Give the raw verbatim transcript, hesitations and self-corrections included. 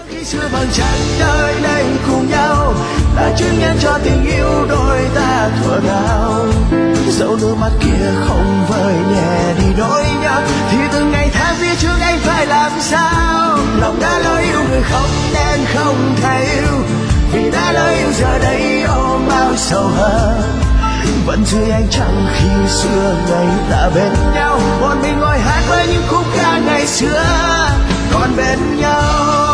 khi xưa vầng trăng nơi đây cùng nhau là chứng nhân cho tình yêu đôi ta thuở nào. Dẫu nước mắt kia không vơi nhẹ đi nỗi nhớ, thì từng ngày tháng phía trước anh phải làm sao. Lòng đã lỡ yêu người không nên không thể yêu, vì đã lỡ yêu giờ đây ôm bao sầu hờn. Vẫn dưới ánh trăng khi xưa ngày ta bên nhau, một mình ngồi hát với những khúc ca ngày xưa còn bên nhau.